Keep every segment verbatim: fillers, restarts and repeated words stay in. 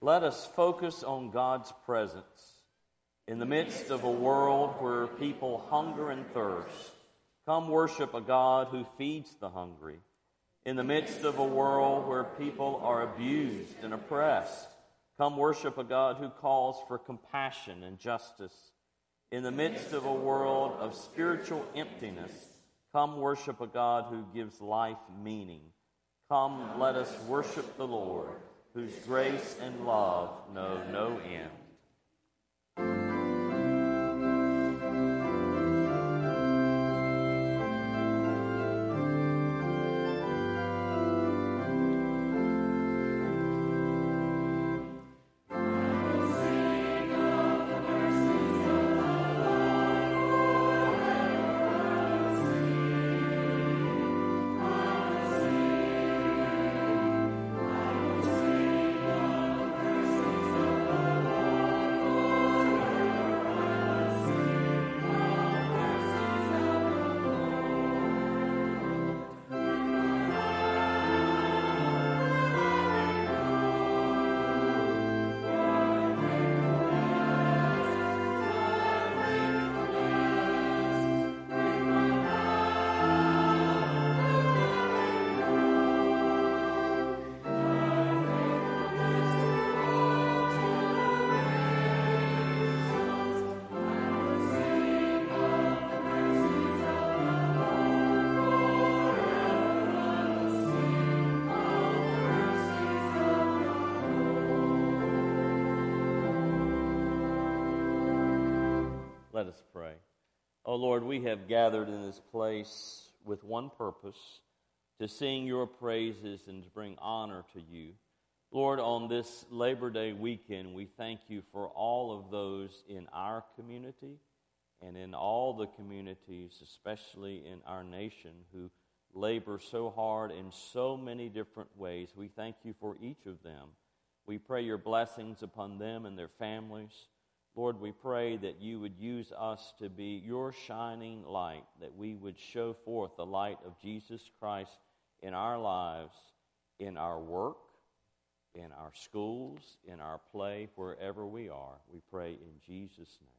Let us focus on God's presence. In the midst of a world where people hunger and thirst, come worship a God who feeds the hungry. In the midst of a world where people are abused and oppressed, come worship a God who calls for compassion and justice. In the midst of a world of spiritual emptiness, come worship a God who gives life meaning. Come, let us worship the Lord, whose grace and love know no end. Let us pray. Oh Lord, we have gathered in this place with one purpose, to sing your praises and to bring honor to you. Lord, on this Labor Day weekend, we thank you for all of those in our community and in all the communities, especially in our nation, who labor so hard in so many different ways. We thank you for each of them. We pray your blessings upon them and their families. Lord, we pray that you would use us to be your shining light, that we would show forth the light of Jesus Christ in our lives, in our work, in our schools, in our play, wherever we are. We pray in Jesus' name.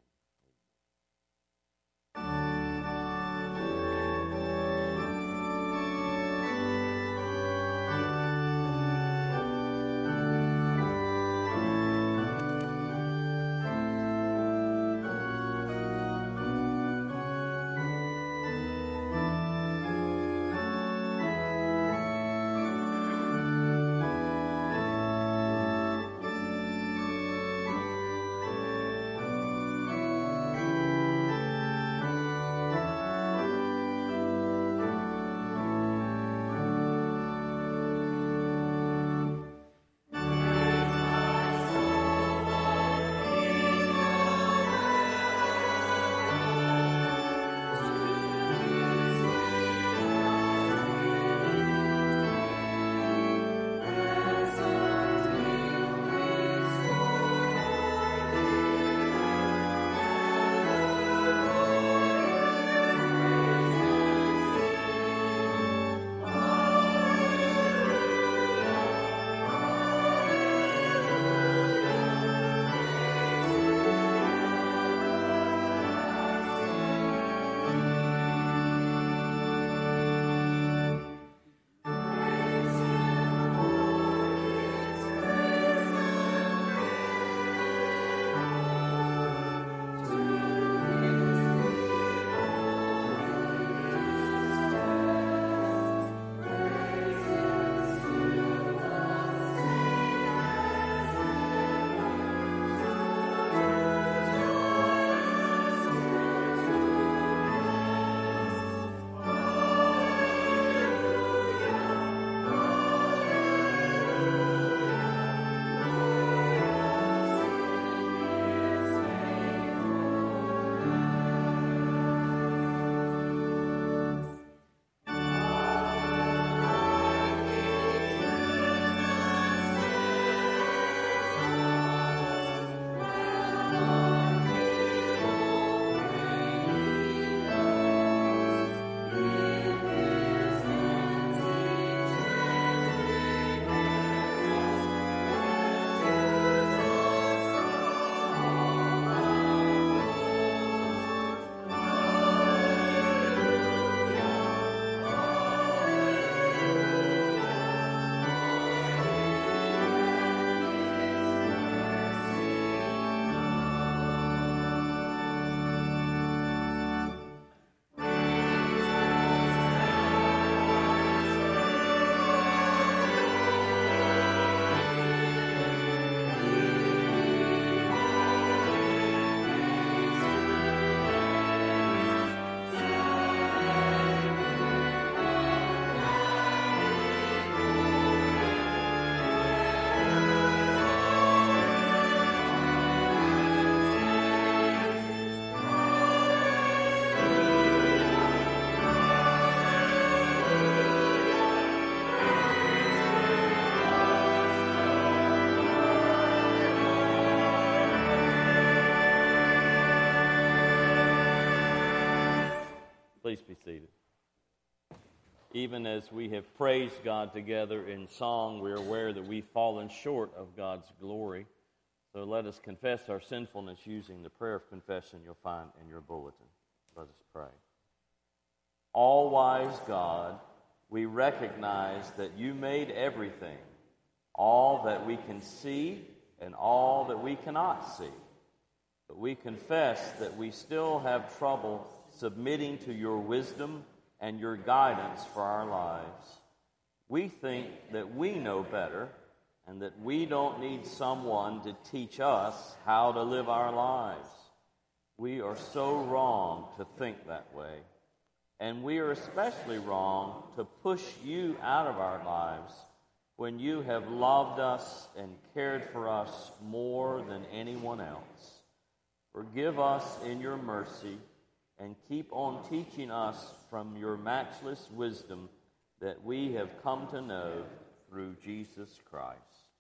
Please be seated. Even as we have praised God together in song, we are aware that we've fallen short of God's glory. So let us confess our sinfulness using the prayer of confession you'll find in your bulletin. Let us pray. All-wise God, we recognize that you made everything, all that we can see and all that we cannot see. But we confess that we still have trouble submitting to your wisdom and your guidance for our lives. We think that we know better and that we don't need someone to teach us how to live our lives. We are so wrong to think that way. And we are especially wrong to push you out of our lives when you have loved us and cared for us more than anyone else. Forgive us in your mercy and keep on teaching us from your matchless wisdom that we have come to know through Jesus Christ.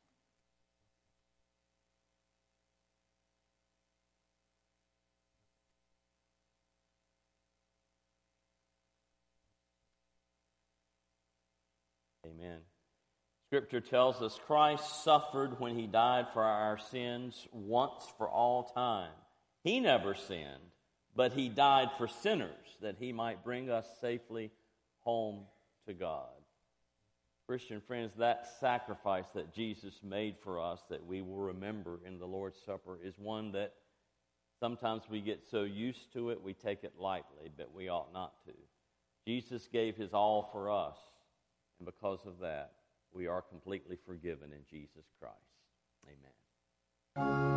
Amen. Scripture tells us Christ suffered when he died for our sins once for all time. He never sinned, but he died for sinners that he might bring us safely home to God. Christian friends, that sacrifice that Jesus made for us that we will remember in the Lord's Supper is one that sometimes we get so used to it, we take it lightly, but we ought not to. Jesus gave his all for us, and because of that, we are completely forgiven in Jesus Christ. Amen.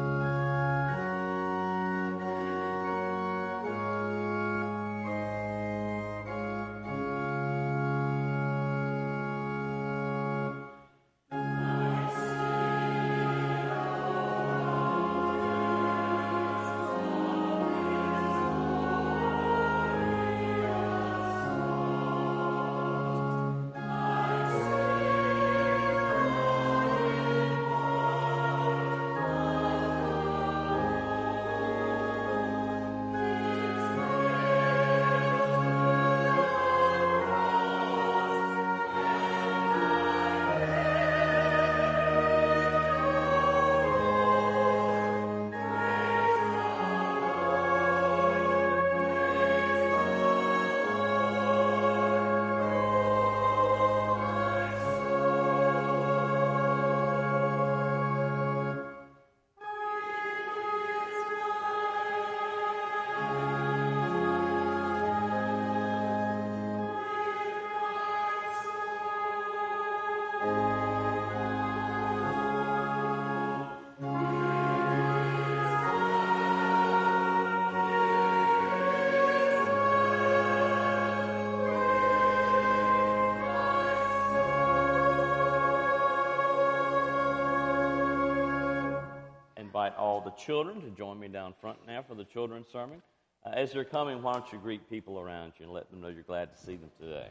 Invite all the children to join me down front now for the children's sermon. Uh, as they're coming, why don't you greet people around you and let them know you're glad to see them today.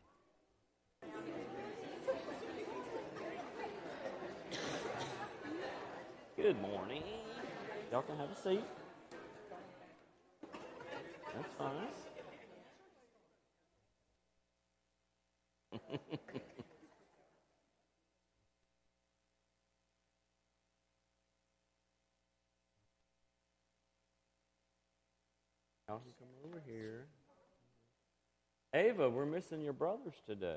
Good morning. Y'all can have a seat. That's fine. Y'all can come over here. Ava, we're missing your brothers today.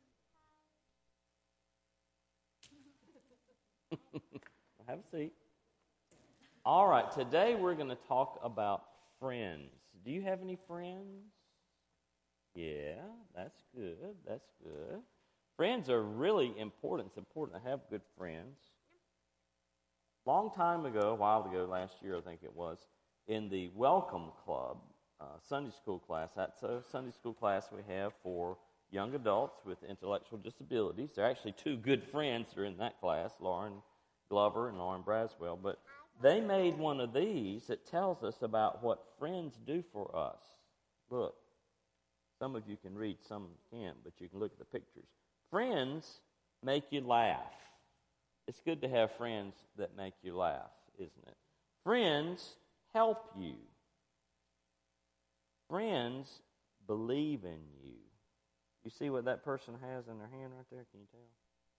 Have a seat. All right, today we're going to talk about friends. Do you have any friends? Yeah, that's good. That's good. Friends are really important. It's important to have good friends. Long time ago, a while ago, last year I think it was, in the Welcome Club uh, Sunday school class, that's a Sunday school class we have for young adults with intellectual disabilities. There are actually two good friends that are in that class, Lauren Glover and Lauren Braswell, but they made one of these that tells us about what friends do for us. Look, some of you can read, some can't, but you can look at the pictures. Friends make you laugh. It's good to have friends that make you laugh, isn't it? Friends help you. Friends believe in you. You see what that person has in their hand right there? Can you tell?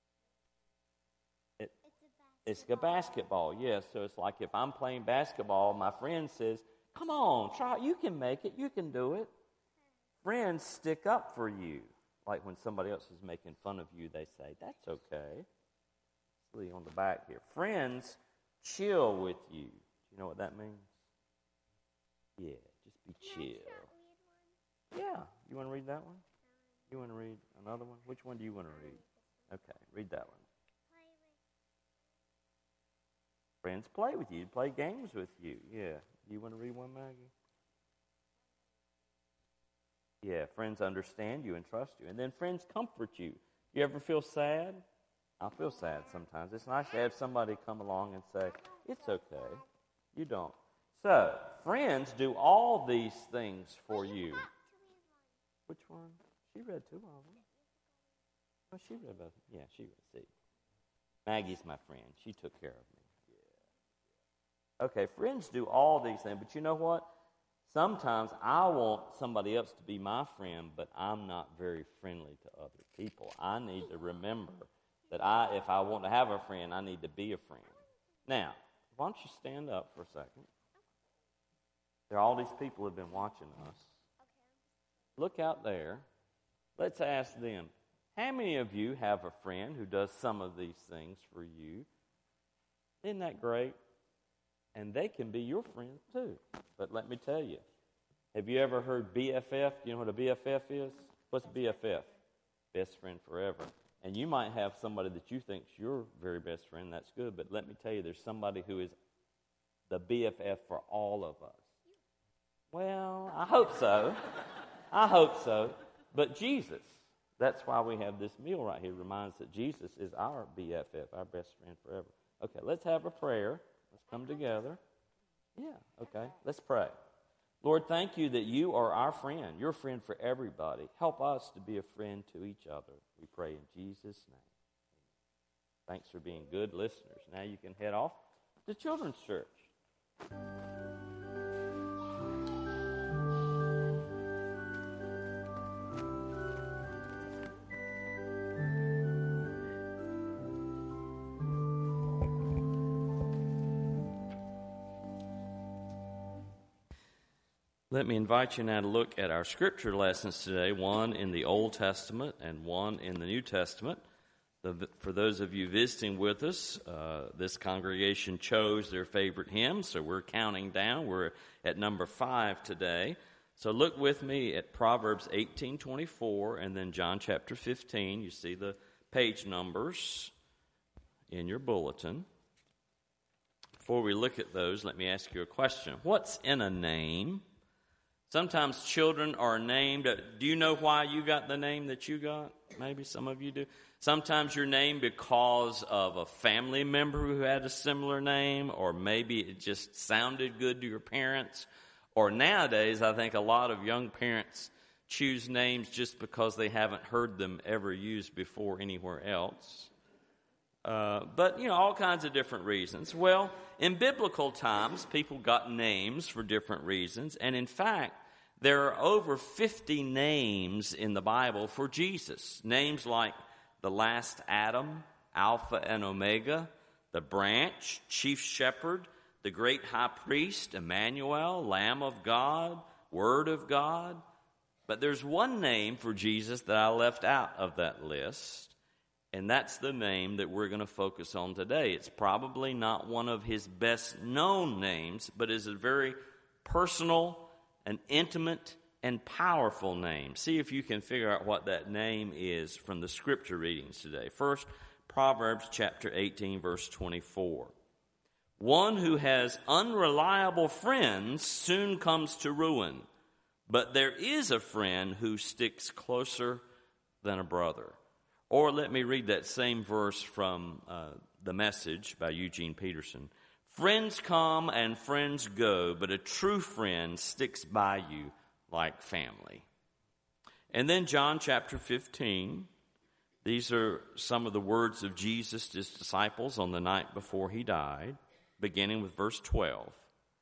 It, it's a basketball, yes. So it's like if I'm playing basketball, my friend says, come on, try it. You can make it. You can do it. Friends stick up for you. Like when somebody else is making fun of you, they say, that's okay. See on the back here. Friends chill with you. Do you know what that means? Yeah, just be chill. Yeah. You want to read that one? You want to read another one? Which one do you want to read? Okay, read that one. Friends play with you, play games with you. Yeah. You want to read one, Maggie? Yeah, friends understand you and trust you. And then friends comfort you. You ever feel sad? I feel sad sometimes. It's nice to have somebody come along and say, it's okay. You don't. So, friends do all these things for you. Which one? She read two of them. Oh, she read both. Yeah, she read. See, Maggie's my friend. She took care of me. Yeah. Okay, friends do all these things, but you know what? Sometimes I want somebody else to be my friend, but I'm not very friendly to other people. I need to remember that I, if I want to have a friend, I need to be a friend. Now, why don't you stand up for a second? There are all these people who have been watching us. Look out there. Let's ask them, how many of you have a friend who does some of these things for you? Isn't that great? And they can be your friend too. But let me tell you, have you ever heard B F F? Do you know what a B F F is? What's B F F? Best friend forever. And you might have somebody that you think's your very best friend. That's good. But let me tell you, there's somebody who is the B F F for all of us. Well, I hope so. I hope so. But Jesus, that's why we have this meal right here, reminds us that Jesus is our B F F, our best friend forever. Okay, let's have a prayer. Let's come together. Yeah, okay. Let's pray. Lord, thank you that you are our friend. You're a friend for everybody. Help us to be a friend to each other. We pray in Jesus' name. Thanks for being good listeners. Now you can head off to Children's Church. Let me invite you now to look at our scripture lessons today, one in the Old Testament and one in the New Testament. The, for those of you visiting with us, uh, this congregation chose their favorite hymn, so we're counting down. We're at number five today. So look with me at Proverbs eighteen twenty-four and then John chapter fifteen. You see the page numbers in your bulletin. Before we look at those, let me ask you a question. What's in a name? Sometimes children are named. Do you know why you got the name that you got? Maybe some of you do. Sometimes you're named because of a family member who had a similar name, or maybe it just sounded good to your parents. Or nowadays, I think a lot of young parents choose names just because they haven't heard them ever used before anywhere else. Uh, but, you know, all kinds of different reasons. Well, in biblical times, people got names for different reasons. And in fact, there are over fifty names in the Bible for Jesus. Names like the last Adam, Alpha and Omega, the branch, chief shepherd, the great high priest, Emmanuel, Lamb of God, Word of God. But there's one name for Jesus that I left out of that list. And that's the name that we're going to focus on today. It's probably not one of his best known names, but is a very personal, an intimate, and powerful name. See if you can figure out what that name is from the scripture readings today. First, Proverbs chapter eighteen, verse twenty-four. One who has unreliable friends soon comes to ruin, but there is a friend who sticks closer than a brother. Or let me read that same verse from uh, The Message by Eugene Peterson. Friends come and friends go, but a true friend sticks by you like family. And then John chapter fifteen. These are some of the words of Jesus to his disciples on the night before he died, beginning with verse twelve.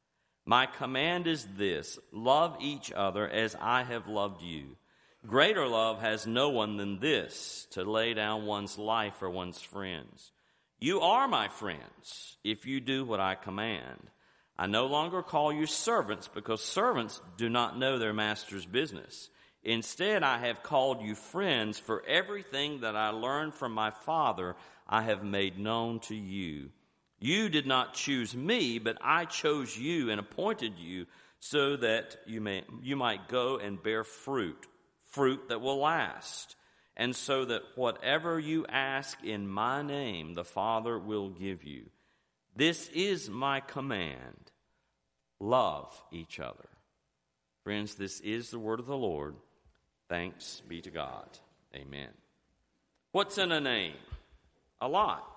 My command is this: love each other as I have loved you. Greater love has no one than this, to lay down one's life for one's friends. You are my friends if you do what I command. I no longer call you servants, because servants do not know their master's business. Instead, I have called you friends, for everything that I learned from my Father I have made known to you. You did not choose me, but I chose you and appointed you so that you may you might go and bear fruit, fruit that will last, and so that whatever you ask in my name, the Father will give you. This is my command: love each other. Friends, this is the word of the Lord. Thanks be to God. Amen. What's in a name? A lot.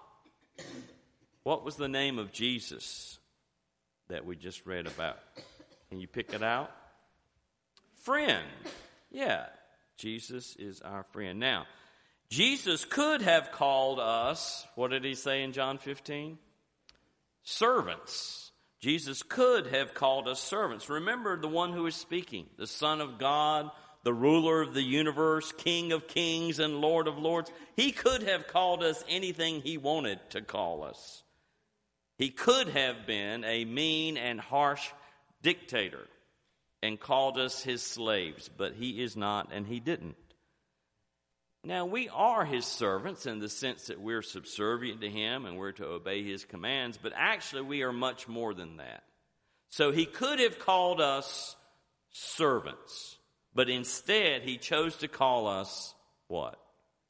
What was the name of Jesus that we just read about? Can you pick it out? Friend. Yeah, Jesus is our friend. Now, Jesus could have called us, what did he say in John fifteen? Servants. Jesus could have called us servants. Remember the one who is speaking, the Son of God, the ruler of the universe, King of kings and Lord of lords. He could have called us anything he wanted to call us. He could have been a mean and harsh dictator and called us his slaves, but he is not, and he didn't. Now, we are his servants in the sense that we're subservient to him and we're to obey his commands, but actually we are much more than that. So he could have called us servants, but instead he chose to call us what?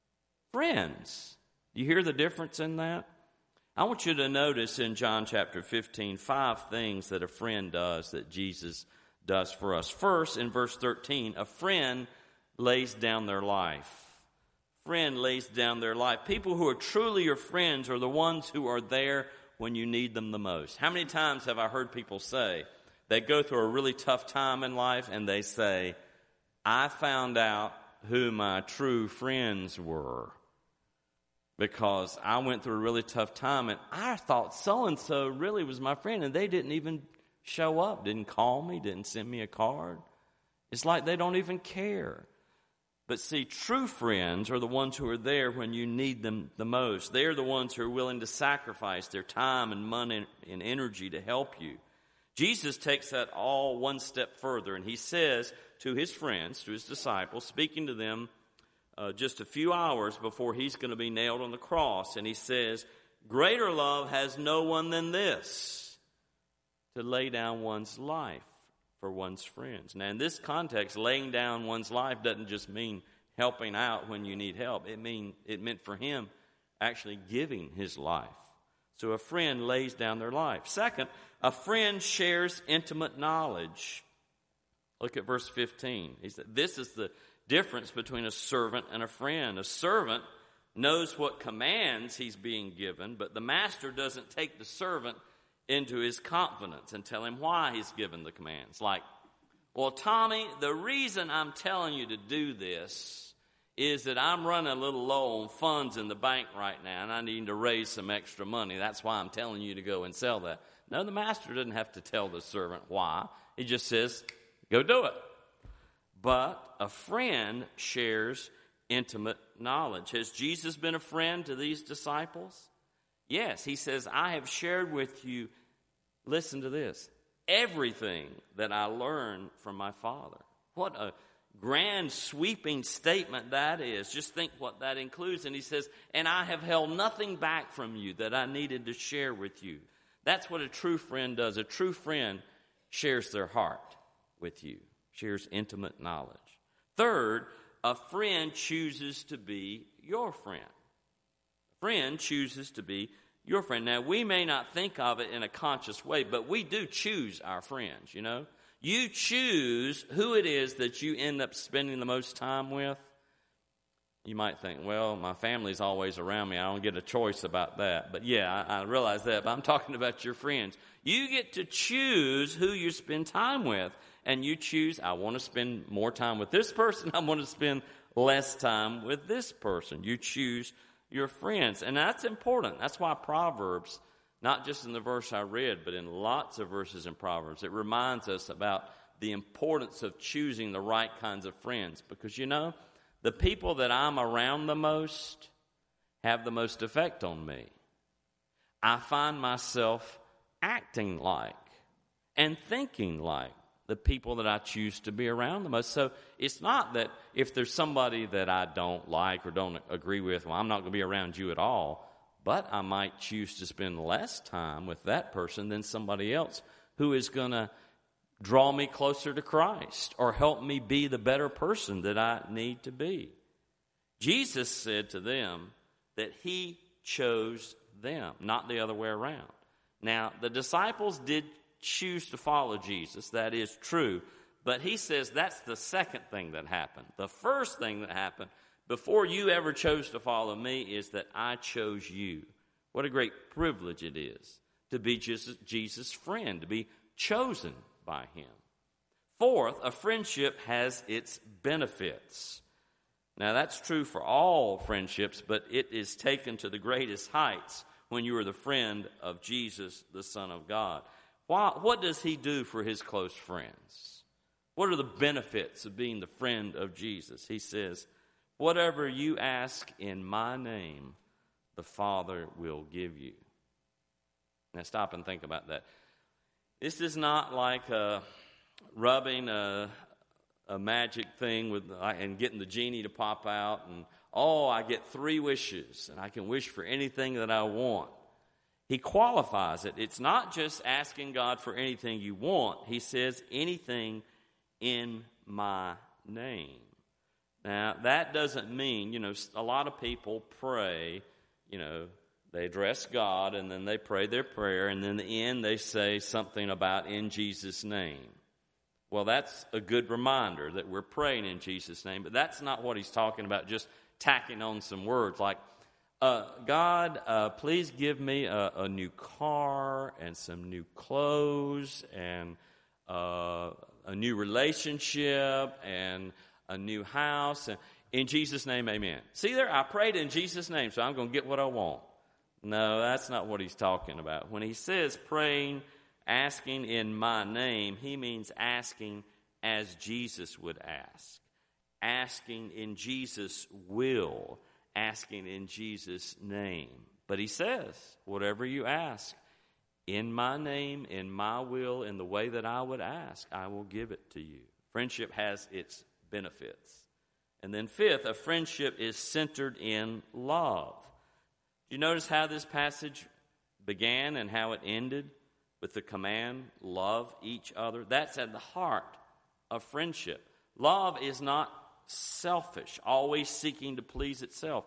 Friends. Do you hear the difference in that? I want you to notice in John chapter fifteen, five things that a friend does that Jesus does for us. First, in verse thirteen, a friend lays down their life. Friend lays down their life. People who are truly your friends are the ones who are there when you need them the most. How many times have I heard people say, they go through a really tough time in life and they say, I found out who my true friends were because I went through a really tough time and I thought so-and-so really was my friend and they didn't even show up, didn't call me, didn't send me a card. It's like they don't even care. But see, true friends are the ones who are there when you need them the most. They're the ones who are willing to sacrifice their time and money and energy to help you. Jesus takes that all one step further, and he says to his friends, to his disciples, speaking to them uh, just a few hours before he's going to be nailed on the cross, and he says, greater love has no one than this, to lay down one's life for one's friends. Now, in this context, laying down one's life doesn't just mean helping out when you need help. It mean it meant for him actually giving his life. So a friend lays down their life. Second, a friend shares intimate knowledge. Look at verse fifteen. He said, this is the difference between a servant and a friend. A servant knows what commands he's being given, but the master doesn't take the servant into his confidence and tell him why he's given the commands. Like, well, Tommy, the reason I'm telling you to do this is that I'm running a little low on funds in the bank right now and I need to raise some extra money. That's why I'm telling you to go and sell that. No, the master doesn't have to tell the servant why. He just says, go do it. But a friend shares intimate knowledge. Has Jesus been a friend to these disciples? Yes, he says, I have shared with you, listen to this, everything that I learned from my Father. What a grand sweeping statement that is. Just think what that includes. And he says, and I have held nothing back from you that I needed to share with you. That's what a true friend does. A true friend shares their heart with you, shares intimate knowledge. Third, a friend chooses to be your friend. Friend chooses to be your friend. Now, we may not think of it in a conscious way, but we do choose our friends, you know. You choose who it is that you end up spending the most time with. You might think, well, my family's always around me. I don't get a choice about that. But yeah, I, I realize that, but I'm talking about your friends. You get to choose who you spend time with, and you choose, I want to spend more time with this person. I want to spend less time with this person. You choose your friends. And that's important. That's why Proverbs Not just in the verse I read, but in lots of verses in Proverbs. It reminds us about the importance of choosing the right kinds of friends. Because, you know, the people that I'm around the most have the most effect on me. I find myself acting like and thinking like the people that I choose to be around the most. So it's not that if there's somebody that I don't like or don't agree with, well, I'm not going to be around you at all. But I might choose to spend less time with that person than somebody else who is going to draw me closer to Christ or help me be the better person that I need to be. Jesus said to them that he chose them, not the other way around. Now, the disciples did choose to follow Jesus. That is true. But he says that's the second thing that happened. The first thing that happened before you ever chose to follow me is that I chose you. What a great privilege it is to be Jesus, Jesus' friend, to be chosen by him. Fourth, a friendship has its benefits. Now, that's true for all friendships, but it is taken to the greatest heights when you are the friend of Jesus, the Son of God. Why, what does he do for his close friends? What are the benefits of being the friend of Jesus? He says, whatever you ask in my name, the Father will give you. Now stop and think about that. This is not like uh, rubbing a, a magic thing with and getting the genie to pop out and, oh, I get three wishes and I can wish for anything that I want. He qualifies it. It's not just asking God for anything you want. He says anything in my name. Now, that doesn't mean, you know, a lot of people pray, you know, they address God and then they pray their prayer and then in the end they say something about in Jesus' name. Well, that's a good reminder that we're praying in Jesus' name, but that's not what he's talking about, just tacking on some words like, uh, God, uh, please give me a, a new car and some new clothes and uh, a new relationship and a new house. And in Jesus' name, amen. See there, I prayed in Jesus' name, so I'm going to get what I want. No, that's not what he's talking about. When he says praying, asking in my name, he means asking as Jesus would ask. Asking in Jesus' will. Asking in Jesus' name. But he says, whatever you ask, in my name, in my will, in the way that I would ask, I will give it to you. Friendship has its benefits. And then fifth, a friendship is centered in love. Do you notice how this passage began and how it ended with the command, love each other? That's at the heart of friendship. Love is not selfish, always seeking to please itself.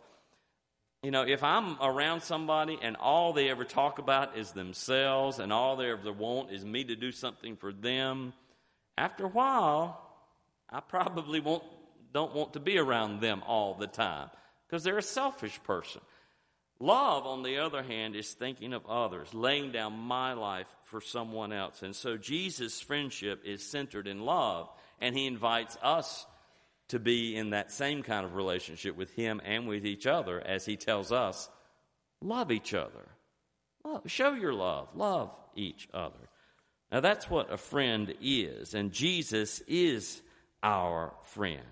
You know, if I'm around somebody and all they ever talk about is themselves and all they ever want is me to do something for them, after a while, I probably won't, don't want to be around them all the time because they're a selfish person. Love, on the other hand, is thinking of others, laying down my life for someone else. And so Jesus' friendship is centered in love, and he invites us to be in that same kind of relationship with him and with each other as he tells us, love each other. Love, show your love. Love each other. Now, that's what a friend is, and Jesus is our friend.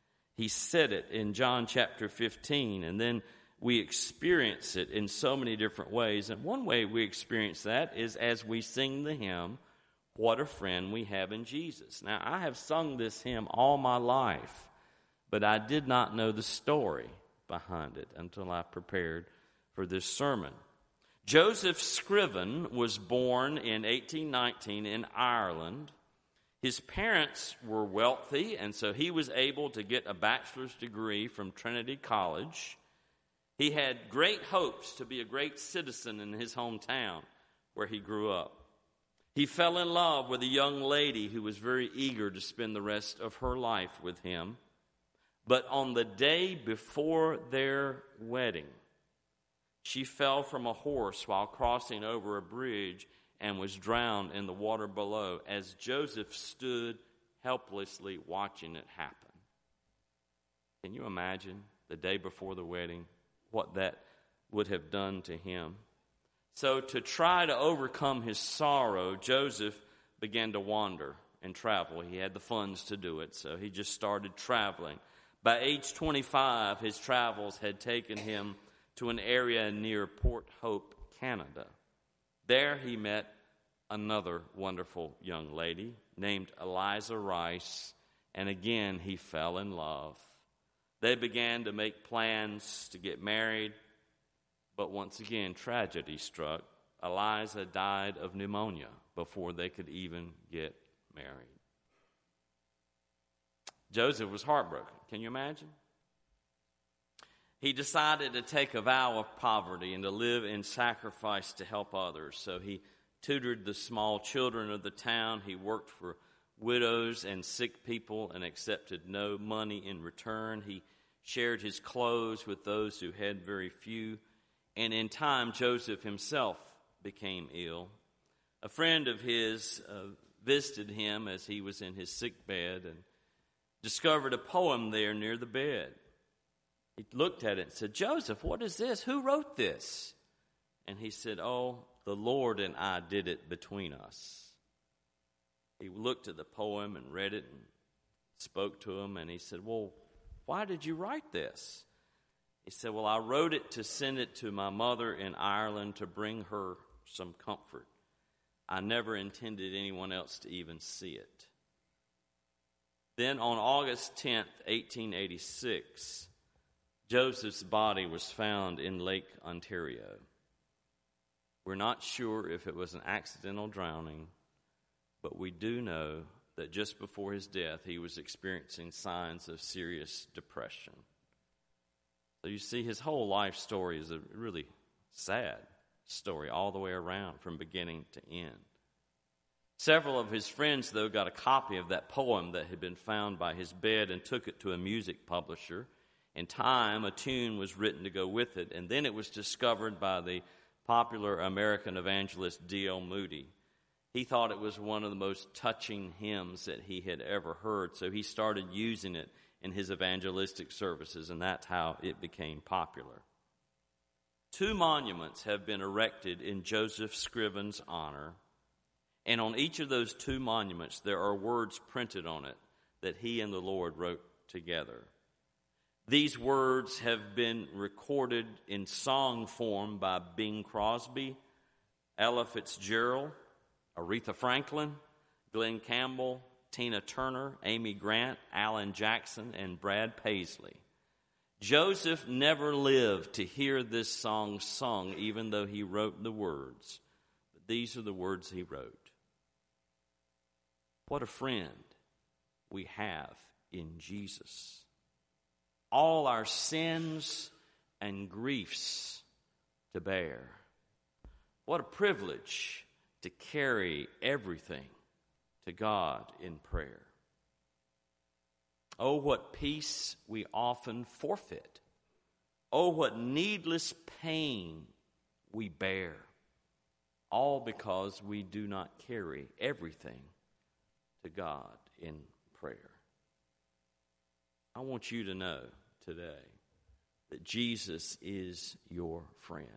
He said it in John chapter fifteen, and then we experience it in so many different ways. And one way we experience that is as we sing the hymn, What a Friend We Have in Jesus. Now, I have sung this hymn all my life, but I did not know the story behind it until I prepared for this sermon. Joseph Scriven was born in eighteen nineteen in Ireland. His parents were wealthy, and so he was able to get a bachelor's degree from Trinity College. He had great hopes to be a great citizen in his hometown where he grew up. He fell in love with a young lady who was very eager to spend the rest of her life with him. But on the day before their wedding, she fell from a horse while crossing over a bridge and was drowned in the water below as Joseph stood helplessly watching it happen. Can you imagine the day before the wedding, what that would have done to him? So to try to overcome his sorrow, Joseph began to wander and travel. He had the funds to do it, so he just started traveling. By age twenty-five, his travels had taken him to an area near Port Hope, Canada. There he met another wonderful young lady named Eliza Rice, and again he fell in love. They began to make plans to get married, but once again tragedy struck. Eliza died of pneumonia before they could even get married. Joseph was heartbroken. Can you imagine? He decided to take a vow of poverty and to live in sacrifice to help others. So he tutored the small children of the town. He worked for widows and sick people and accepted no money in return. He shared his clothes with those who had very few. And in time, Joseph himself became ill. A friend of his uh, visited him as he was in his sick bed and discovered a poem there near the bed. He looked at it and said, "Joseph, what is this? Who wrote this?" And he said, "Oh, the Lord and I did it between us." He looked at the poem and read it and spoke to him, and he said, "Well, why did you write this?" He said, "Well, I wrote it to send it to my mother in Ireland to bring her some comfort. I never intended anyone else to even see it." Then on August tenth, eighteen eighty-six, Joseph's body was found in Lake Ontario. We're not sure if it was an accidental drowning, but we do know that just before his death, he was experiencing signs of serious depression. So you see, his whole life story is a really sad story all the way around from beginning to end. Several of his friends, though, got a copy of that poem that had been found by his bed and took it to a music publisher. In time, a tune was written to go with it, and then it was discovered by the popular American evangelist D L Moody. He thought it was one of the most touching hymns that he had ever heard, so he started using it in his evangelistic services, and that's how it became popular. Two monuments have been erected in Joseph Scriven's honor, and on each of those two monuments there are words printed on it that he and the Lord wrote together. These words have been recorded in song form by Bing Crosby, Ella Fitzgerald, Aretha Franklin, Glenn Campbell, Tina Turner, Amy Grant, Alan Jackson, and Brad Paisley. Joseph never lived to hear this song sung, even though he wrote the words. But these are the words he wrote. What a friend we have in Jesus. All our sins and griefs to bear. What a privilege to carry everything to God in prayer. Oh, what peace we often forfeit. Oh, what needless pain we bear. All because we do not carry everything to God in prayer. I want you to know today that Jesus is your friend.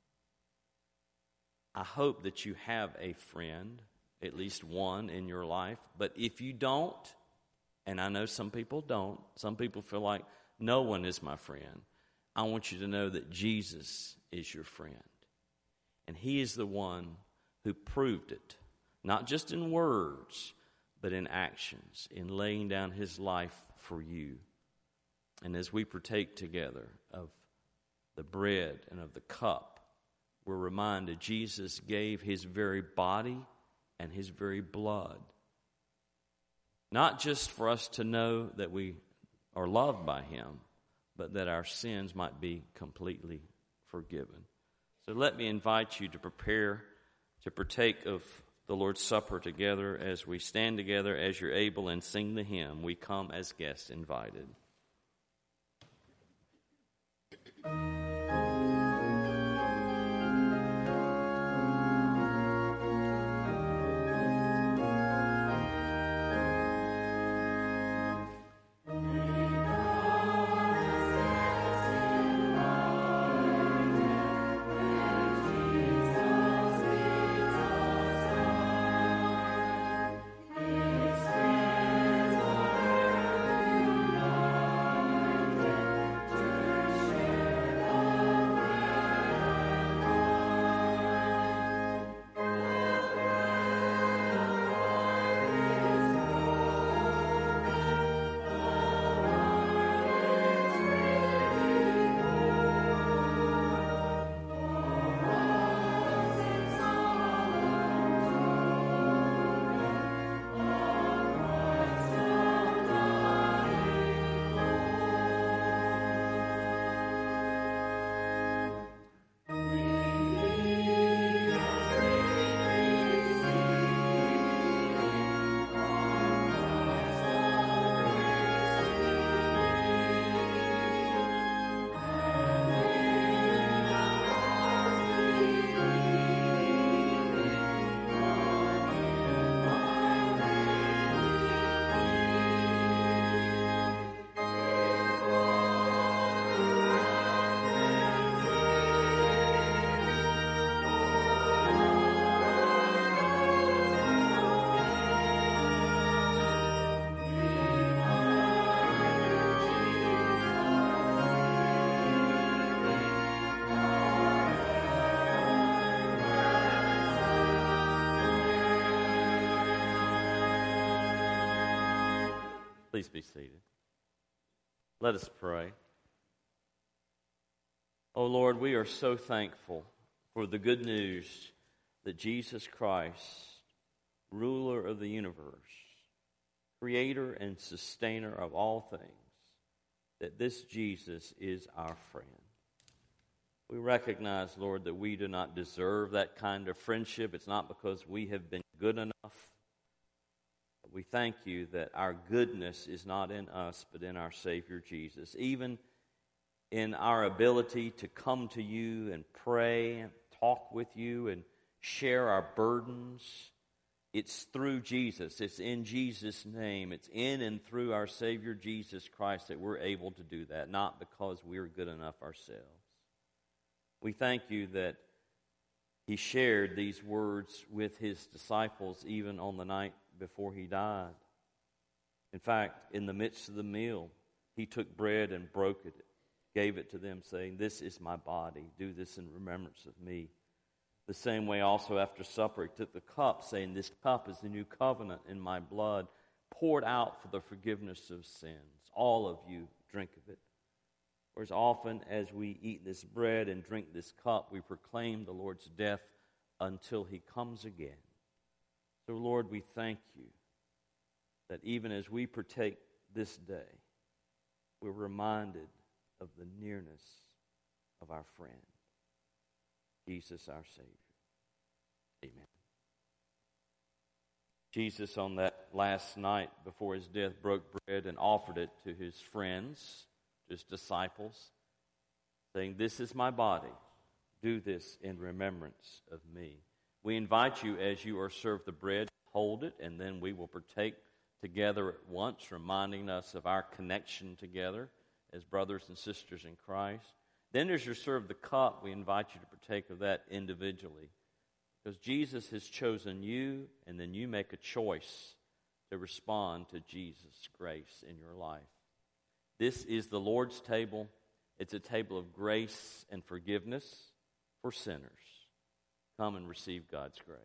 I hope that you have a friend, at least one in your life. But if you don't, and I know some people don't, some people feel like no one is my friend, I want you to know that Jesus is your friend. And he is the one who proved it, not just in words, but in actions, in laying down his life for you. And as we partake together of the bread and of the cup, we're reminded Jesus gave his very body and his very blood, not just for us to know that we are loved by him, but that our sins might be completely forgiven. So let me invite you to prepare to partake of the Lord's Supper together as we stand together as you're able and sing the hymn, "We Come as Guests Invited." Jesus. Please be seated. Let us pray. Oh Lord, we are so thankful for the good news that Jesus Christ, ruler of the universe, creator and sustainer of all things, that this Jesus is our friend. We recognize, Lord, that we do not deserve that kind of friendship. It's not because we have been good enough. We thank you that our goodness is not in us, but in our Savior Jesus. Even in our ability to come to you and pray and talk with you and share our burdens, it's through Jesus. It's in Jesus' name. It's in and through our Savior Jesus Christ that we're able to do that, not because we're good enough ourselves. We thank you that he shared these words with his disciples even on the night before he died. In fact, in the midst of the meal, he took bread and broke it, gave it to them, saying, "This is my body. Do this in remembrance of me." The same way also after supper, he took the cup, saying, "This cup is the new covenant in my blood, poured out for the forgiveness of sins. All of you drink of it." For as often as we eat this bread and drink this cup, we proclaim the Lord's death until he comes again. So, Lord, we thank you that even as we partake this day, we're reminded of the nearness of our friend, Jesus our Savior. Amen. Jesus, on that last night before his death, broke bread and offered it to his friends, his disciples, saying, "This is my body. Do this in remembrance of me." We invite you, as you are served the bread, hold it, and then we will partake together at once, reminding us of our connection together as brothers and sisters in Christ. Then as you're served the cup, we invite you to partake of that individually, because Jesus has chosen you, and then you make a choice to respond to Jesus' grace in your life. This is the Lord's table. It's a table of grace and forgiveness for sinners. Come and receive God's grace.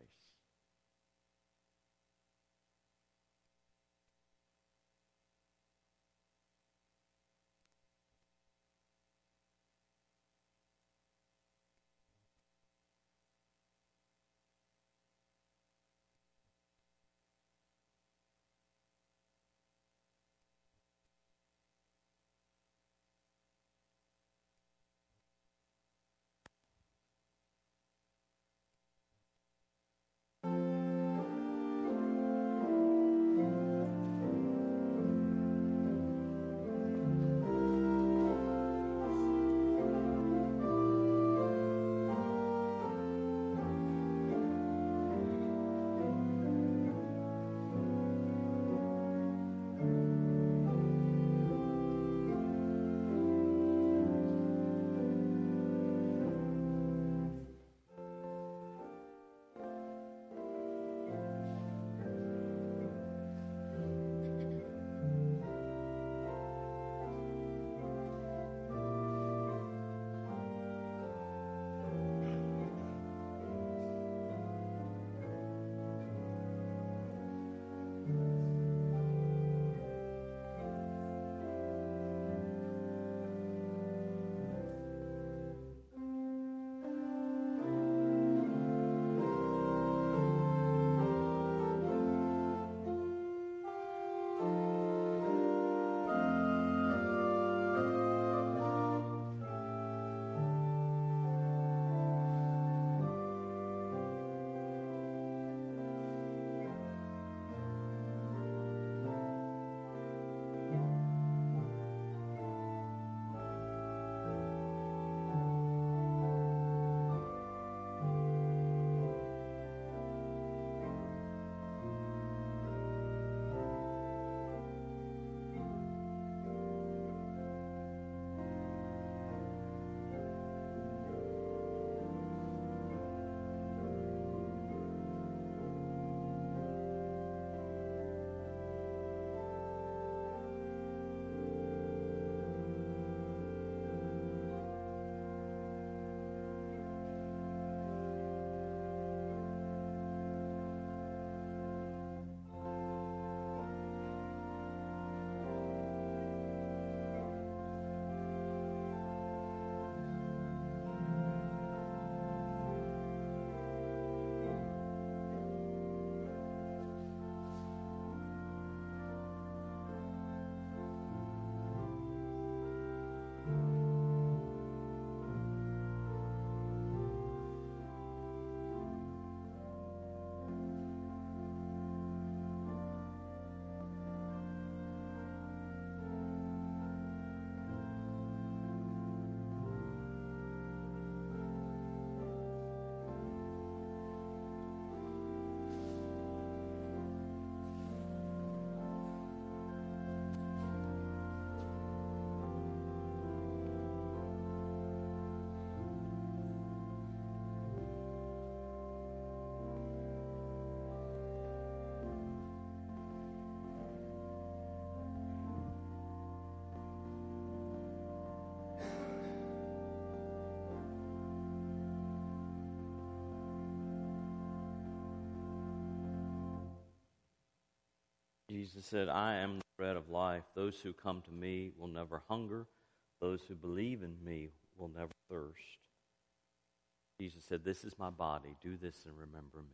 Jesus said, I am the bread of life. Those who come to me will never hunger. Those who believe in me will never thirst. Jesus said, this is my body. Do this and remember me.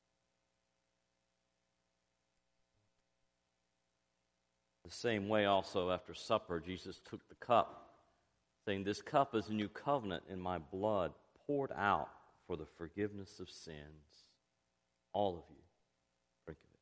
The same way also after supper, Jesus took the cup, saying, this cup is a new covenant in my blood, poured out for the forgiveness of sins. All of you, drink of it.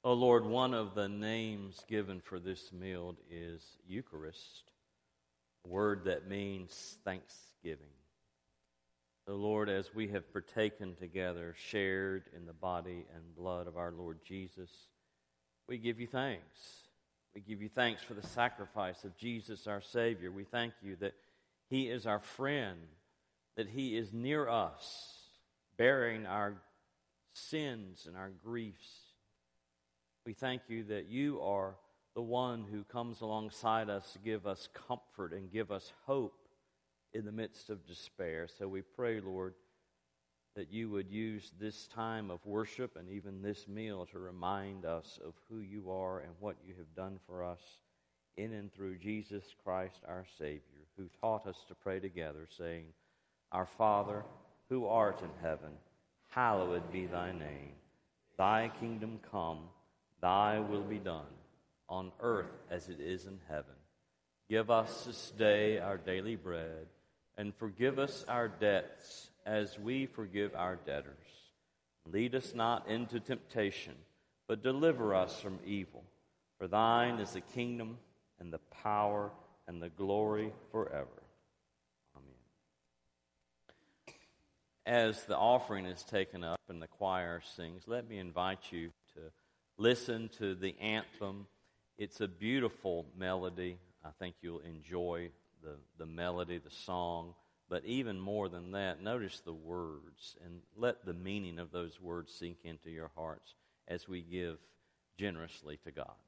Oh Lord, one of the names given for this meal is Eucharist, a word that means thanksgiving. So Lord, as we have partaken together, shared in the body and blood of our Lord Jesus, we give you thanks. We give you thanks for the sacrifice of Jesus, our Savior. We thank you that he is our friend, that he is near us, bearing our sins and our griefs. We thank you that you are the one who comes alongside us to give us comfort and give us hope in the midst of despair. So we pray, Lord, that you would use this time of worship and even this meal to remind us of who you are and what you have done for us in and through Jesus Christ our Savior, who taught us to pray together, saying, Our Father, who art in heaven, hallowed be thy name. Thy kingdom come, thy will be done, on earth as it is in heaven. Give us this day our daily bread, and forgive us our debts as we forgive our debtors. Lead us not into temptation, but deliver us from evil. For thine is the kingdom and the power and the glory forever. Amen. As the offering is taken up and the choir sings, let me invite you to listen to the anthem. It's a beautiful melody. I think you'll enjoy the, the melody, the song. But even more than that, notice the words and let the meaning of those words sink into your hearts as we give generously to God.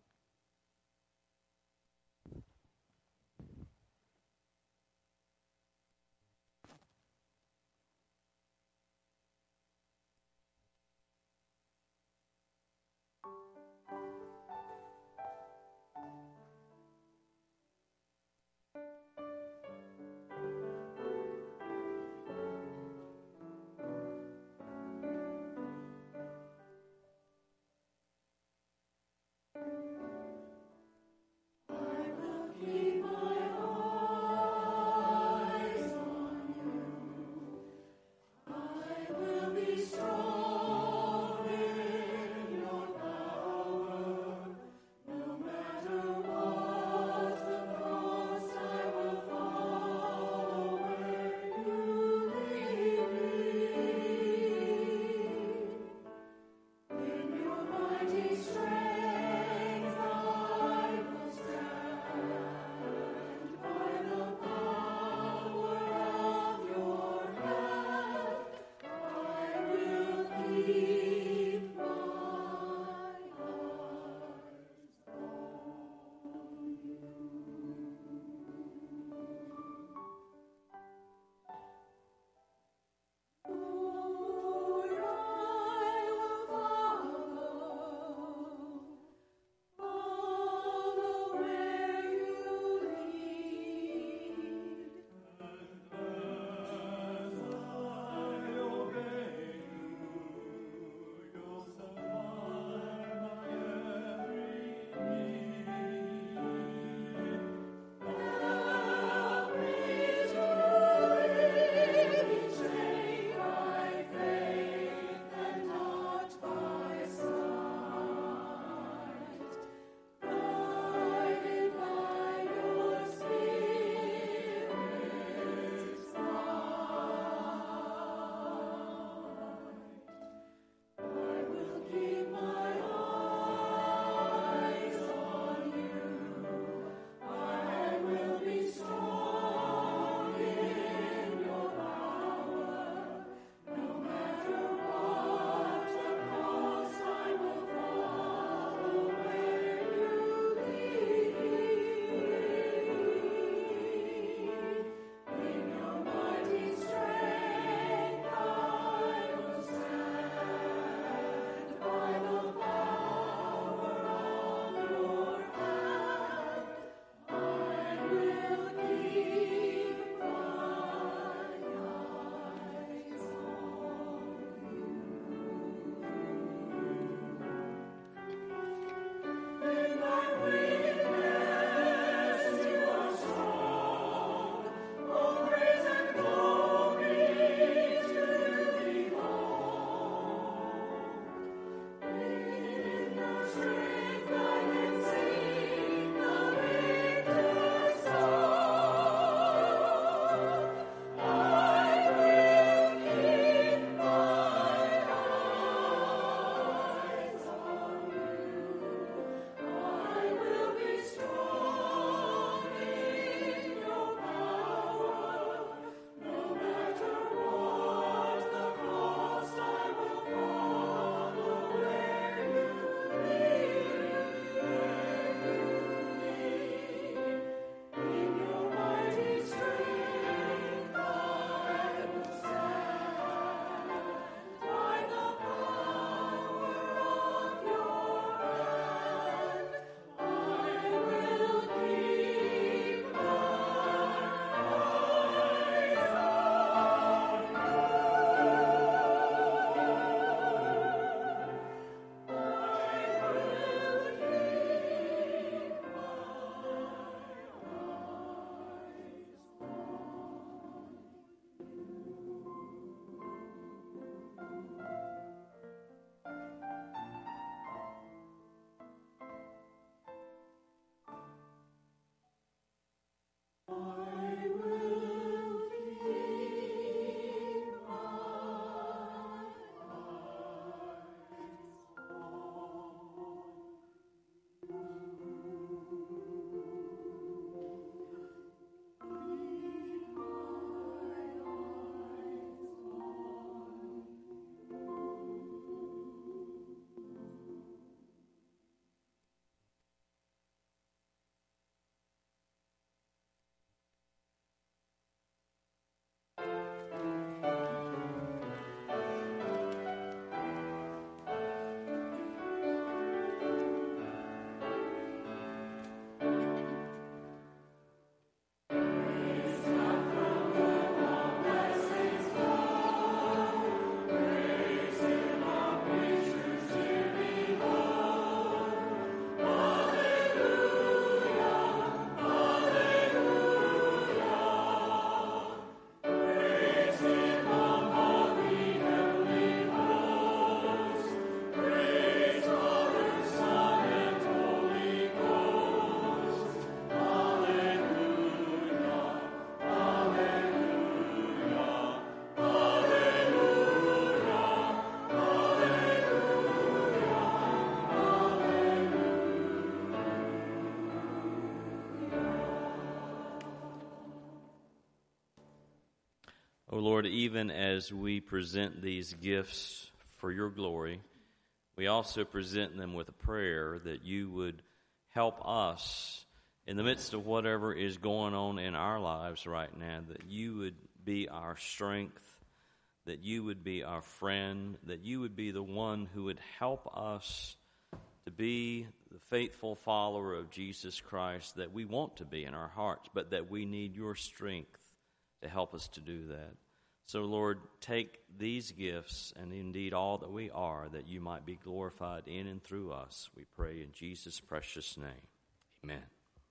O Lord, even as we present these gifts for your glory, we also present them with a prayer that you would help us in the midst of whatever is going on in our lives right now, that you would be our strength, that you would be our friend, that you would be the one who would help us to be the faithful follower of Jesus Christ that we want to be in our hearts, but that we need your strength to help us to do that. So, Lord, take these gifts and indeed all that we are, that you might be glorified in and through us. We pray in Jesus' precious name. Amen.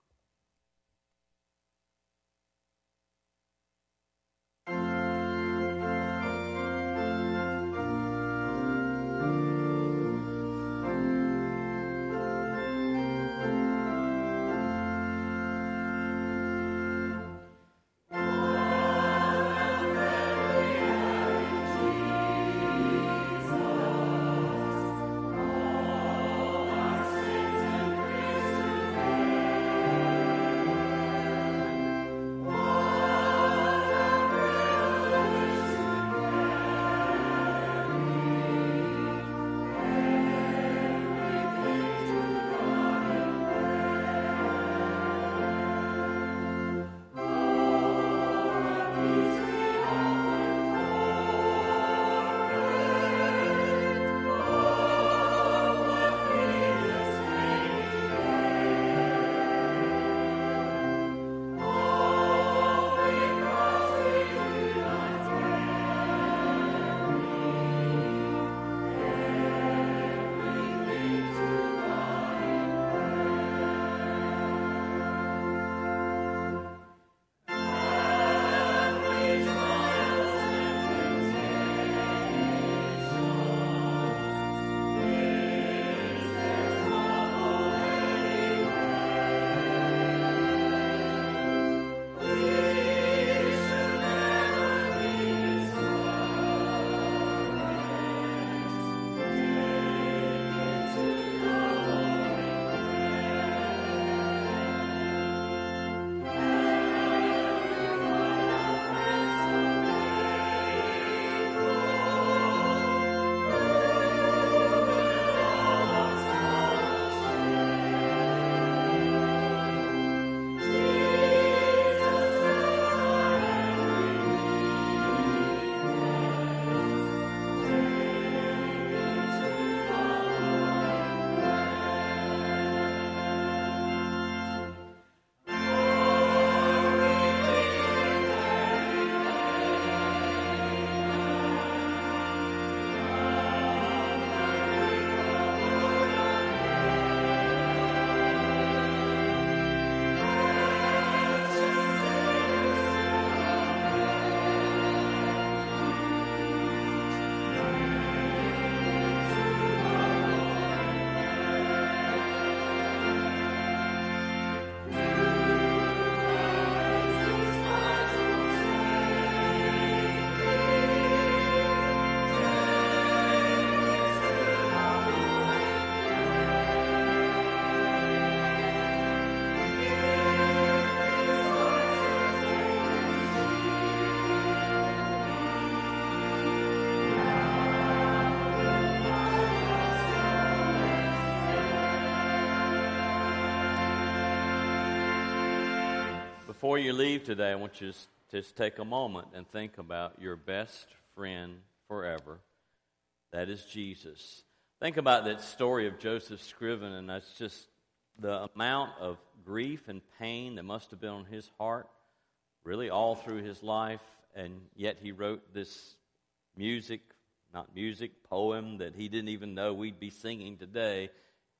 Before you leave today, I want you to just take a moment and think about your best friend forever. That is Jesus. Think about that story of Joseph Scriven, and that's just the amount of grief and pain that must have been on his heart, really all through his life, and yet he wrote this music, not music, poem that he didn't even know we'd be singing today.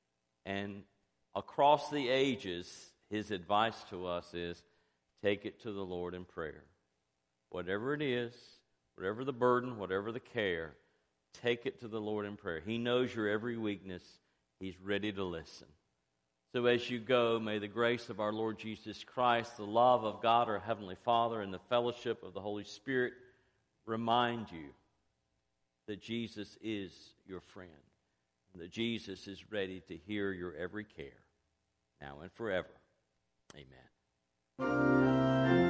And across the ages, his advice to us is, take it to the Lord in prayer. Whatever it is, whatever the burden, whatever the care, take it to the Lord in prayer. He knows your every weakness. He's ready to listen. So as you go, may the grace of our Lord Jesus Christ, the love of God our Heavenly Father, and the fellowship of the Holy Spirit remind you that Jesus is your friend, and that Jesus is ready to hear your every care, now and forever. Amen.